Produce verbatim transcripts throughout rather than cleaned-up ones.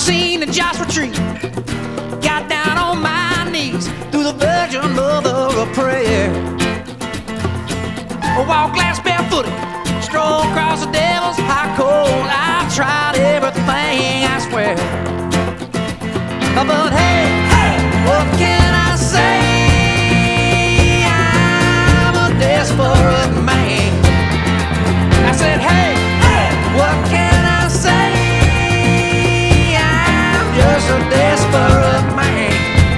seen the Joshua tree. Got down on my knees through the Virgin Mother of Prayer. I walk glass barefooted, stroll across the devil's high cold. I've tried everything, I swear. But hey, hey, what can I say? I'm a desperate man. I said, hey, hey, what can I say? I'm just a desperate man.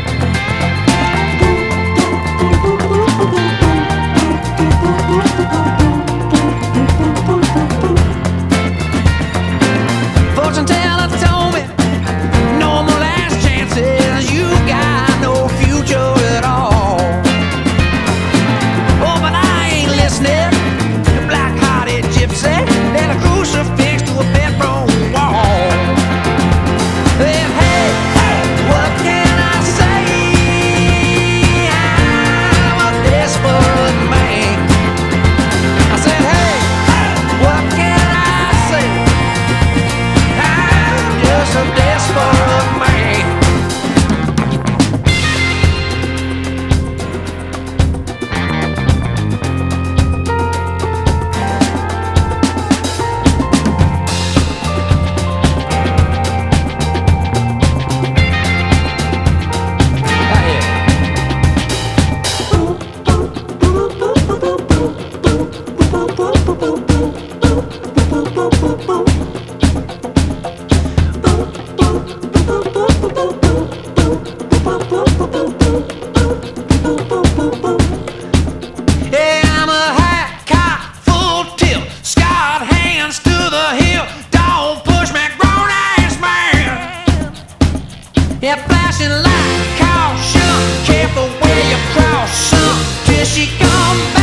Fortune teller told me no more last chances. You got no future at all. Oh, but I ain't listening. The black-hearted gypsy and a crucifix to a bedroom wall. Then hey, hey, what can I say? I'm a desperate man. I said, hey, hey, what can I say? I'm just a desperate man. Yeah, I'm a hat cock full tilt, scarred hands to the hill. Don't push me, grown ass man. Yeah, flashing light, caution, careful where you cross, son, till she come